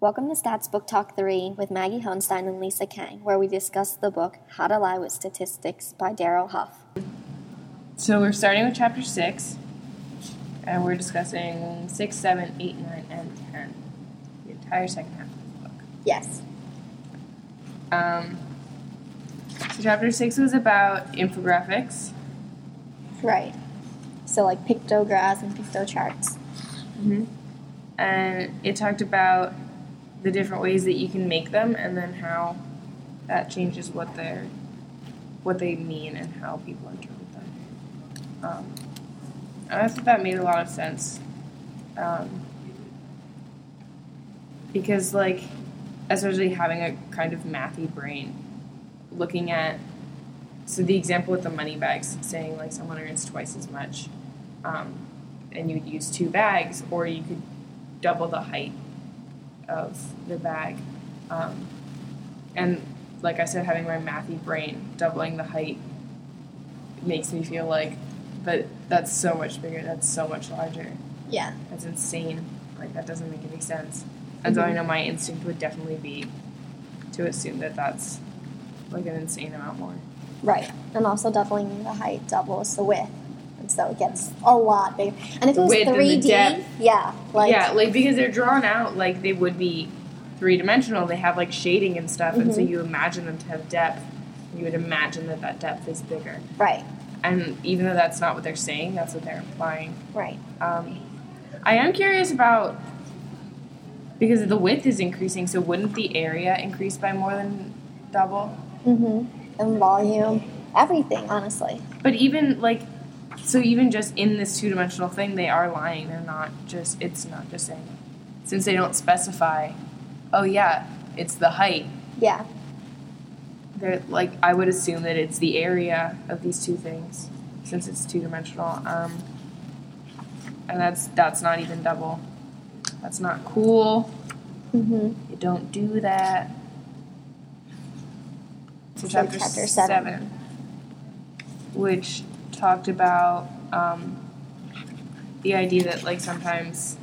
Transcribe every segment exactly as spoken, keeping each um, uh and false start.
Welcome to Stats Book Talk three with Maggie Hohenstein and Lisa Kang, where we discuss the book How to Lie with Statistics by Daryl Huff. So we're starting with chapter six, and we're discussing six, seven, eight, nine, and ten. The entire second half of the book. Yes. Um, so chapter six was about infographics. Right. So like pictographs and pictocharts. Mm-hmm. And it talked about the different ways that you can make them, and then how that changes what they're, what they mean and how people interpret them. Um, and I thought that made a lot of sense. Um, because, like, especially having a kind of mathy brain, looking at, so the example with the money bags, saying, like, someone earns twice as much, um, and you would use two bags, or you could double the height of the bag. Um, and like I said, having my mathy brain, doubling the height makes me feel like, but that's so much bigger, that's so much larger. Yeah. That's insane. Like, that doesn't make any sense. And mm-hmm. so I know my instinct would definitely be to assume that that's like an insane amount more. Right. And also doubling the height doubles the width. So it gets a lot bigger. And if it was three D, yeah. Like, yeah, like, because they're drawn out like they would be three-dimensional. They have, like, shading and stuff, mm-hmm. and so you imagine them to have depth. You would imagine that that depth is bigger. Right. And even though that's not what they're saying, that's what they're implying. Right. Um, I am curious about, because the width is increasing, so wouldn't the area increase by more than double? Mm-hmm. And volume. Everything, honestly. But even, like... So even just in this two-dimensional thing, they are lying. They're not just, it's not just saying, since they don't specify, oh yeah, it's the height. Yeah. They're like, I would assume that it's the area of these two things, since it's two-dimensional. Um, and that's that's not even double. That's not cool. Mm-hmm. You don't do that. So, so chapter, chapter seven, seven, which talked about um, the idea that, like, sometimes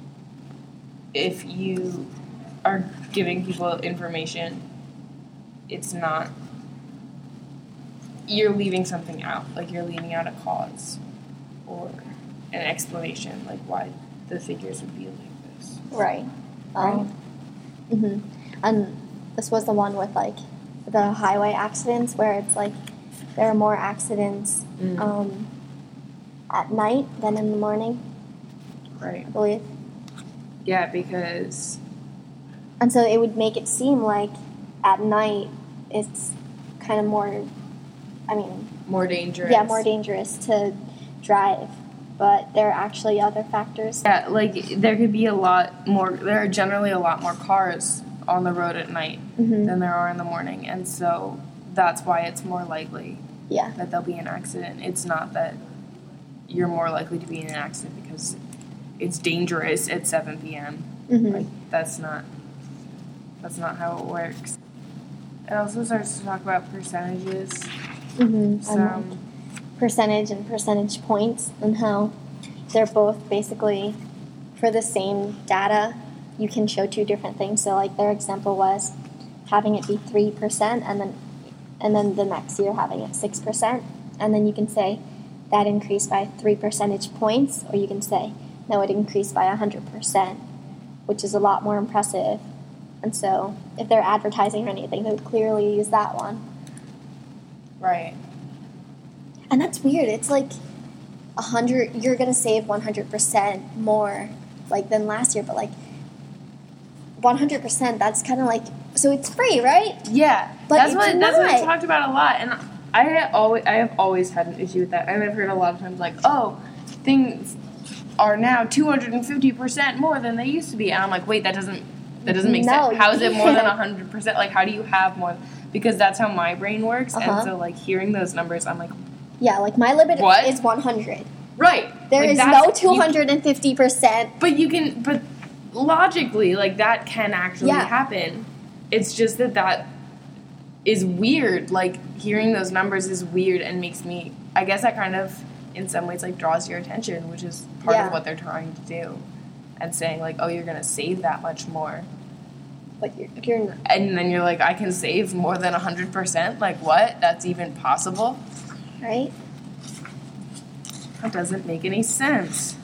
if you are giving people information, it's not, you're leaving something out, like you're leaving out a cause or an explanation, like why the figures would be like this. Right. Right? Um, mm-hmm. And this was the one with, like, the highway accidents where it's like there are more accidents mm. um, at night than in the morning. Right. I believe. Yeah, because... And so it would make it seem like at night it's kind of more, I mean... More dangerous. Yeah, more dangerous to drive. But there are actually other factors. Yeah, like, there could be a lot more... There are generally a lot more cars on the road at night mm-hmm. than there are in the morning. And so... That's why it's more likely yeah. that there'll be an accident. It's not that you're more likely to be in an accident because it's dangerous at seven p.m. Mm-hmm. Like, that's not that's not how it works. It also starts to talk about percentages. Mm-hmm. Some and like percentage and percentage points, and how they're both basically for the same data. You can show two different things. So, like, their example was having it be three percent and then and then the next year having it six percent, and then you can say that increased by three percentage points, or you can say, no, it increased by one hundred percent, which is a lot more impressive. And so if they're advertising or anything, they would clearly use that one. Right. And that's weird. It's like one hundred, you're going to save one hundred percent more, like, than last year, but, like, one hundred percent, that's kind of like, so it's free, right? Yeah, but that's what not. that's what I talked about a lot, and I always I have always had an issue with that. And I've heard a lot of times like, oh, things are now two hundred and fifty percent more than they used to be, and I'm like, wait, that doesn't that doesn't make no, sense. How is it more than a hundred percent? Like, how do you have more? Because that's how my brain works, uh-huh. and so, like, hearing those numbers, I'm like, yeah, like, my limit what? is one hundred. Right. There like, is no two hundred fifty percent. You, but you can, but logically, like, that can actually yeah. happen. It's just that that is weird. Like, hearing those numbers is weird and makes me, I guess that kind of, in some ways, like, draws your attention, which is part yeah. of what they're trying to do. And saying, like, oh, you're going to save that much more. but you're, you're not. And then you're like, I can save more than one hundred percent? Like, what? That's even possible? Right? That doesn't make any sense.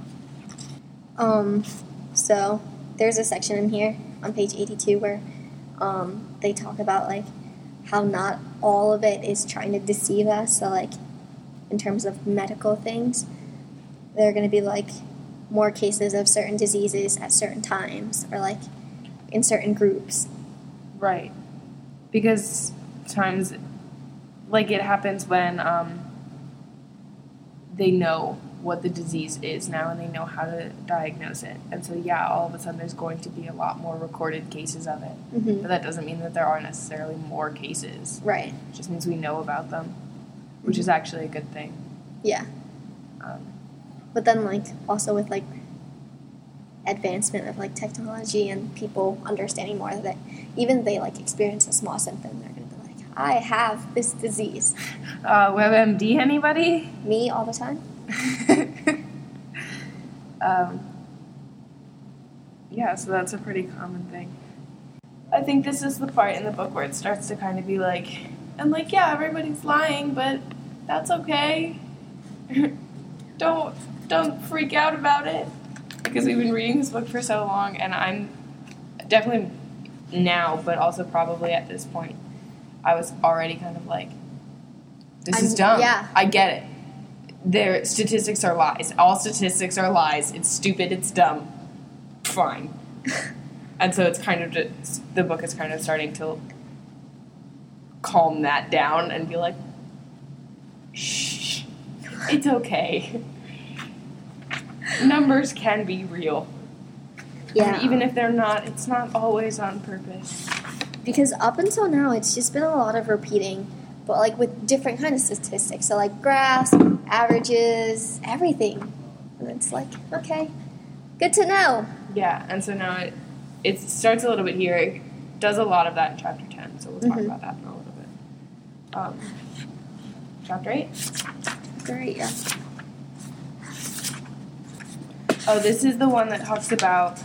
Um, so there's a section in here on page eighty-two where um, they talk about, like, how not all of it is trying to deceive us. So, like, in terms of medical things, there are going to be, like, more cases of certain diseases at certain times or, like, in certain groups. Right. Because times, like, it happens when um, they know what the disease is now and they know how to diagnose it. And so, yeah, all of a sudden there's going to be a lot more recorded cases of it. Mm-hmm. But that doesn't mean that there are necessarily more cases. Right. It just means we know about them, which mm-hmm. is actually a good thing. Yeah. Um, but then, like, also with, like, advancement of, like, technology and people understanding more that even if they, like, experience a small symptom, they're going to be like, I have this disease. Uh, WebMD, anybody? Me all the time. um, yeah, so that's a pretty common thing. I think this is the part in the book where it starts to kind of be like, and like, yeah, everybody's lying, but that's okay. don't don't freak out about it. Because we've been reading this book for so long, and I'm definitely now, but also probably at this point, I was already kind of like, this I'm, is dumb. Yeah. I get it. Their statistics are lies. All statistics are lies. It's stupid. It's dumb. Fine. And so it's kind of just, the book is kind of starting to calm that down and be like, shh, it's okay. Numbers can be real. Yeah. And even if they're not, it's not always on purpose. Because up until now, it's just been a lot of repeating, but, like, with different kind of statistics. So, like, graphs, averages, everything. And it's like, okay, good to know. Yeah, and so now it it starts a little bit here. It does a lot of that in chapter ten, so we'll talk mm-hmm. about that in a little bit. Um, chapter eight? Great, yeah. Oh, this is the one that talks about,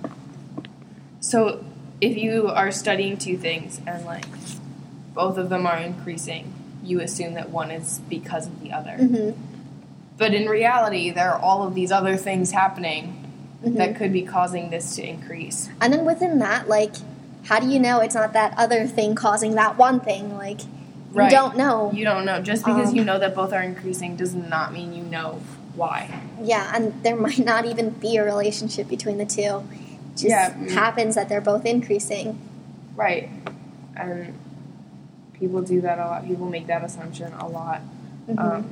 so if you are studying two things and, like, both of them are increasing, you assume that one is because of the other. Mm-hmm. But in reality, there are all of these other things happening mm-hmm. that could be causing this to increase. And then within that, like, how do you know it's not that other thing causing that one thing? Like, you right. don't know. You don't know. Just because um, you know that both are increasing does not mean you know why. Yeah, and there might not even be a relationship between the two. It just yeah. happens that they're both increasing. Right. And people do that a lot. People make that assumption a lot. Mm-hmm. Um,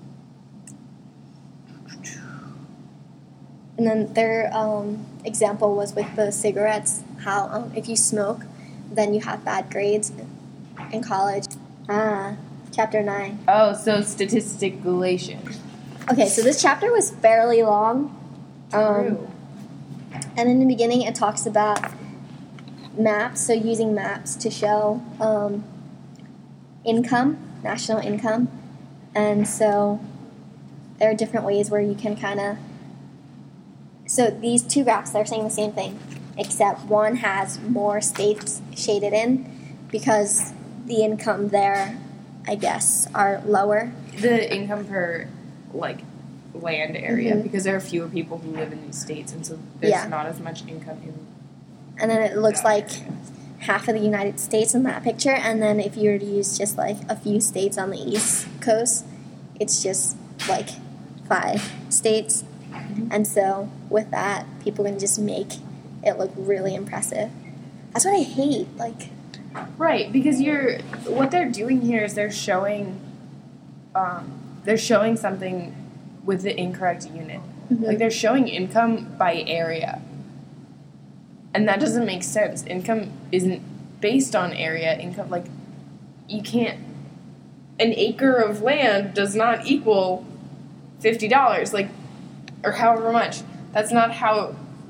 and then their um, example was with the cigarettes, how um, if you smoke, then you have bad grades in college. Ah, chapter nine. Oh, so statistication. Okay, so this chapter was fairly long. Um, True. And in the beginning, it talks about maps, so using maps to show um, income, national income. And so there are different ways where you can kind of... So these two graphs, they're saying the same thing, except one has more states shaded in because the income there, I guess, are lower. The income per, like, land area, mm-hmm. because there are fewer people who live in these states, and so there's yeah. not as much income in. And then it looks like area. half of the United States in that picture, and then if you were to use just, like, a few states on the East Coast, it's just, like, five states. Mm-hmm. And so with that, people can just make it look really impressive. That's what I hate, like... Right, because you're what they're doing here is they're showing, um, they're showing something with the incorrect unit. Mm-hmm. Like they're showing income by area, and that doesn't make sense. Income isn't based on area. Income, like, you can't. An acre of land does not equal fifty dollars, like, or however much. That's not how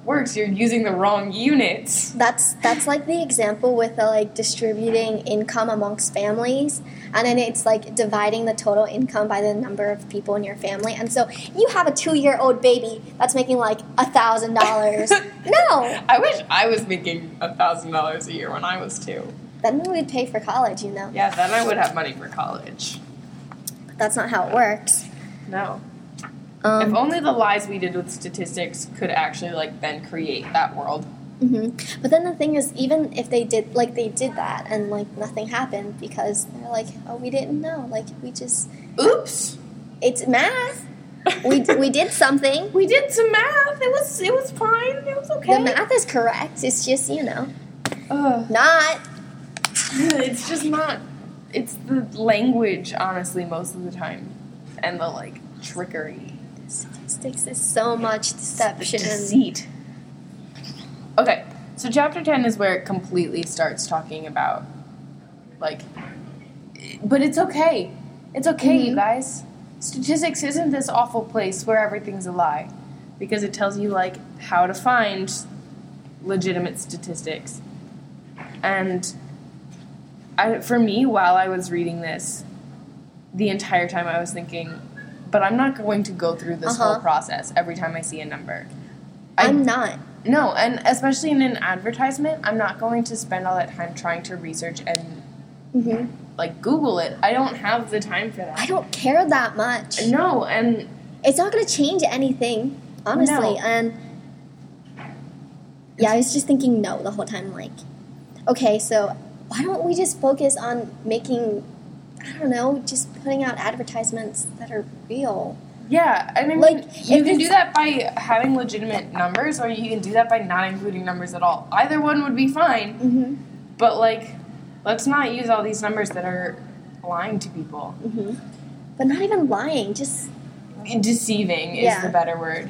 works. You're using the wrong units. That's that's like the example with the like distributing income amongst families, and then it's like dividing the total income by the number of people in your family. And so you have a two-year-old baby that's making like a thousand dollars. No, I wish I was making a thousand dollars a year when I was two. then we'd pay for college, you know. Yeah, then I would have money for college. But that's not how it works. No. Um, If only the lies we did with statistics could actually, like, then create that world. Mm-hmm. But then the thing is, even if they did, like, they did that and, like, nothing happened because they're like, oh, we didn't know. Like, we just... Oops! It's math. We we did something. We did some math. It was it was fine. It was okay. The math is correct. It's just, you know, Ugh. not. It's just not... It's the language, honestly, most of the time. And the, like, trickery. Statistics is so much deception. The deceit. Okay, so chapter ten is where it completely starts talking about, like, but it's okay. It's okay, Mm-hmm. you guys. Statistics isn't this awful place where everything's a lie. Because it tells you, like, how to find legitimate statistics. And I, for me, while I was reading this, the entire time I was thinking, but I'm not going to go through this Uh-huh. whole process every time I see a number. I, I'm not. No, and especially in an advertisement, I'm not going to spend all that time trying to research and, Mm-hmm. like, Google it. I don't have the time for that. I don't care that much. No, and... It's not going to change anything, honestly. No. And yeah, I was just thinking no the whole time. Like, okay, so why don't we just focus on making, I don't know, just putting out advertisements that are real? Yeah, I mean, Like, you if can it's- do that by having legitimate numbers, or you can do that by not including numbers at all. Either one would be fine, Mm-hmm. but, like, let's not use all these numbers that are lying to people. Mm-hmm. But not even lying, just Deceiving is Yeah. the better word.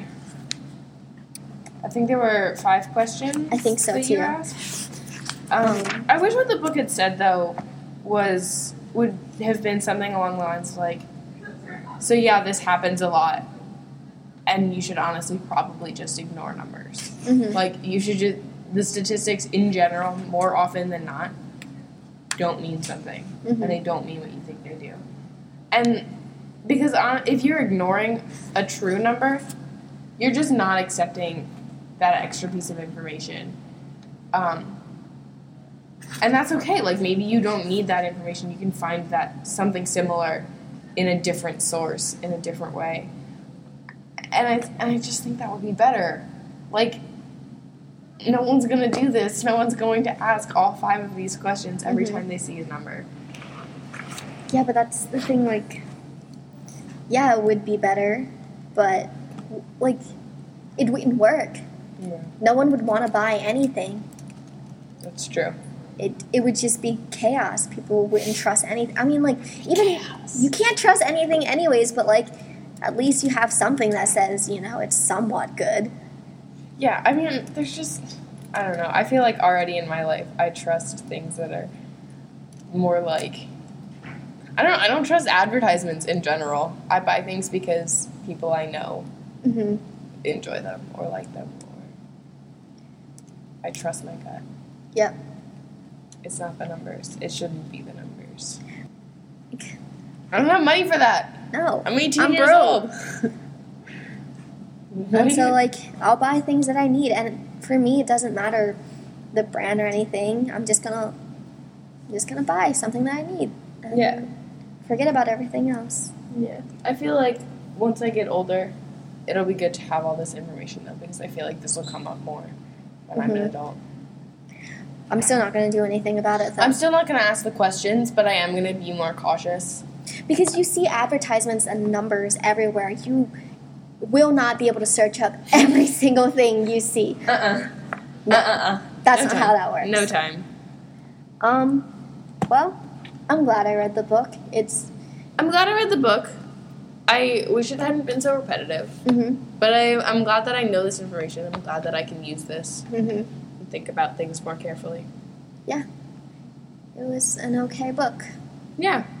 I think there were five questions. I think so, that too. You asked. Um, I wish what the book had said though was would have been something along the lines like, so yeah, this happens a lot, and you should honestly probably just ignore numbers. Mhm. Like you should just the statistics in general, more often than not, don't mean something, Mhm. and they don't mean what you think they do. And because on, if you're ignoring a true number, you're just not accepting that extra piece of information. Um, and that's okay. Like, maybe you don't need that information. You can find that something similar in a different source, in a different way. And I, and I just think that would be better. Like, no one's going to do this. No one's going to ask all five of these questions every Mhm. time they see a number. yeah. But that's the thing. Like, yeah, it would be better, but like, it wouldn't work. Yeah, No one would want to buy anything. that's true. It it would just be chaos. People wouldn't trust anything. I mean, like, even Chaos. you can't trust anything anyways, but like, at least you have something that says, you know, it's somewhat good. Yeah, I mean, there's just, I don't know. I feel like already in my life, I trust things that are more like, I don't I don't trust advertisements in general. I buy things because people I know Mm-hmm. enjoy them or like them, or I trust my gut. Yep. It's not the numbers. It shouldn't be the numbers. I don't have money for that. No. I'm eighteen I'm years broke. old. And so, like, I'll buy things that I need, and for me, it doesn't matter the brand or anything. I'm just gonna, I'm just gonna buy something that I need. And Yeah. Forget about everything else. Yeah. I feel like once I get older, it'll be good to have all this information though, because I feel like this will come up more when I'm an Mhm. adult. I'm still not gonna do anything about it, though. I'm still not going to ask the questions, but I am going to be more cautious. Because you see advertisements and numbers everywhere. You will not be able to search up every single thing you see. Uh-uh. No, Uh-uh-uh. that's No not time. how that works. No time. Um, well, I'm glad I read the book. It's, I'm glad I read the book. I wish it hadn't been so repetitive, mm-hmm, but I, I'm glad that I know this information. I'm glad that I can use this mm-hmm. and think about things more carefully. Yeah. It was an okay book. Yeah.